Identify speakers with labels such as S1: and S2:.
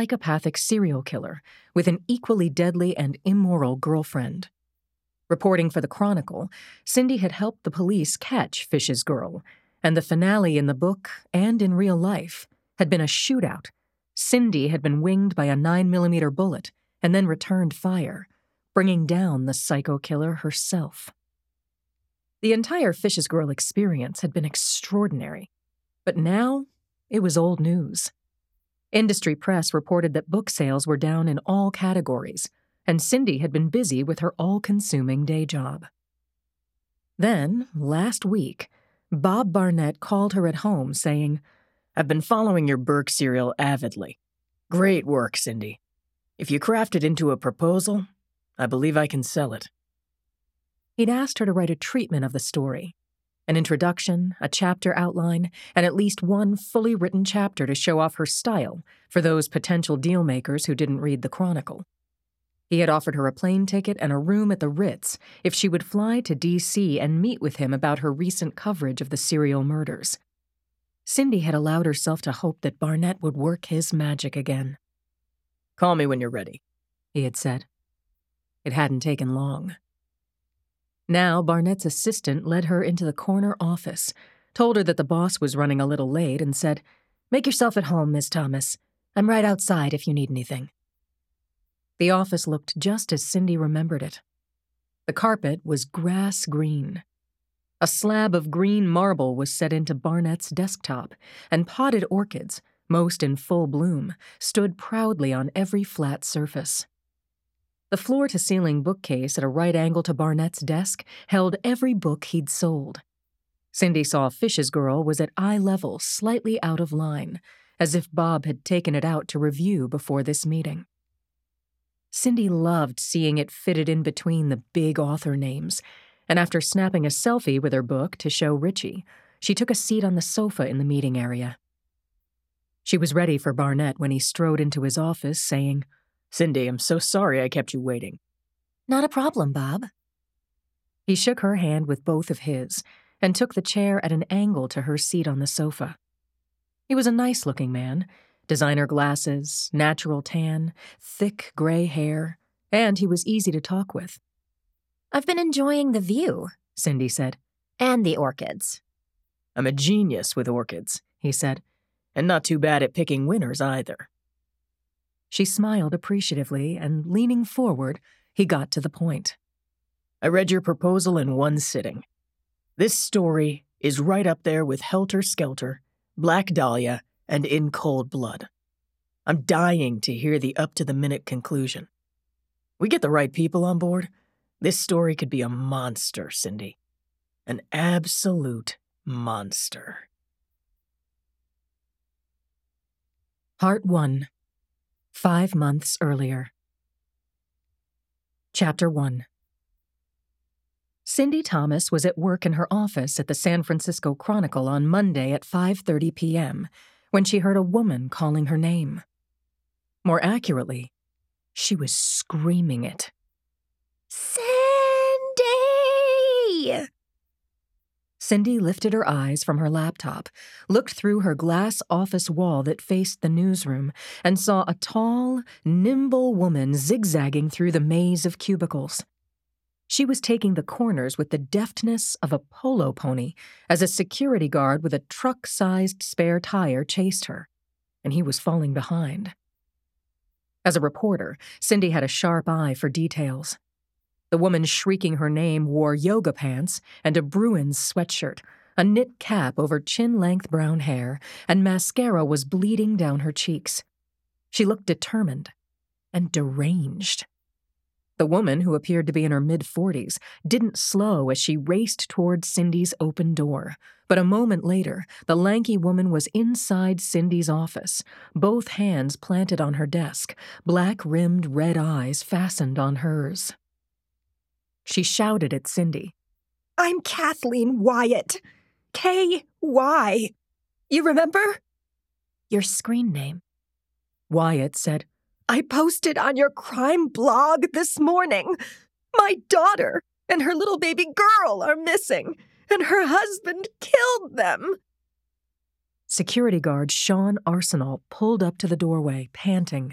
S1: psychopathic serial killer with an equally deadly and immoral girlfriend. Reporting for the Chronicle, Cindy had helped the police catch Fish's girl, and the finale in the book and in real life had been a shootout. Cindy had been winged by a 9mm bullet and then returned fire, bringing down the psycho killer herself. The entire Fish's Girl experience had been extraordinary, but now it was old news. Industry press reported that book sales were down in all categories, and Cindy had been busy with her all-consuming day job. Then, last week, Bob Barnett called her at home saying, "I've been following your Burke serial avidly. Great work, Cindy. If you craft it into a proposal, I believe I can sell it." He'd asked her to write a treatment of the story, an introduction, a chapter outline, and at least one fully written chapter to show off her style for those potential deal-makers who didn't read the Chronicle. He had offered her a plane ticket and a room at the Ritz if she would fly to D.C. and meet with him about her recent coverage of the serial murders. Cindy had allowed herself to hope that Barnett would work his magic again. "Call me when you're ready," he had said. It hadn't taken long. Now Barnett's assistant led her into the corner office, told her that the boss was running a little late, and said, "Make yourself at home, Miss Thomas. I'm right outside if you need anything." The office looked just as Cindy remembered it. The carpet was grass green. A slab of green marble was set into Barnett's desktop, and potted orchids, most in full bloom, stood proudly on every flat surface. The floor-to-ceiling bookcase at a right angle to Barnett's desk held every book he'd sold. Cindy saw Fish's Girl was at eye level, slightly out of line, as if Bob had taken it out to review before this meeting. Cindy loved seeing it fitted in between the big author names, and after snapping a selfie with her book to show Richie, she took a seat on the sofa in the meeting area. She was ready for Barnett when he strode into his office, saying, "Cindy, I'm so sorry I kept you waiting." "Not a problem, Bob." He shook her hand with both of his and took the chair at an angle to her seat on the sofa. He was a nice-looking man, designer glasses, natural tan, thick gray hair, and he was easy to talk with. "I've been enjoying the view," Cindy said, "and the orchids." "I'm a genius with orchids," he said, "and not too bad at picking winners either." She smiled appreciatively, and leaning forward, he got to the point. "I read your proposal in one sitting. This story is right up there with Helter Skelter, Black Dahlia, and In Cold Blood. I'm dying to hear the up-to-the-minute conclusion. We get the right people on board, this story could be a monster, Cindy. An absolute monster." Part 1. 5 months earlier. Chapter 1. Cindy Thomas was at work in her office at the San Francisco Chronicle on Monday at 5:30 p.m. when she heard a woman calling her name. More accurately, she was screaming it. "Cindy!" Cindy lifted her eyes from her laptop, looked through her glass office wall that faced the newsroom, and saw a tall, nimble woman zigzagging through the maze of cubicles. She was taking the corners with the deftness of a polo pony as a security guard with a truck-sized spare tire chased her, and he was falling behind. As a reporter, Cindy had a sharp eye for details. The woman shrieking her name wore yoga pants and a Bruins sweatshirt, a knit cap over chin-length brown hair, and mascara was bleeding down her cheeks. She looked determined and deranged. The woman, who appeared to be in her mid-40s, didn't slow as she raced toward Cindy's open door. But a moment later, the lanky woman was inside Cindy's office, both hands planted on her desk, black-rimmed red eyes fastened on hers. She shouted at Cindy. "I'm Kathleen Wyatt. K-Y. You remember?" "Your screen name." Wyatt said, "I posted on your crime blog this morning. My daughter and her little baby girl are missing, and her husband killed them." Security guard Sean Arsenal pulled up to the doorway, panting.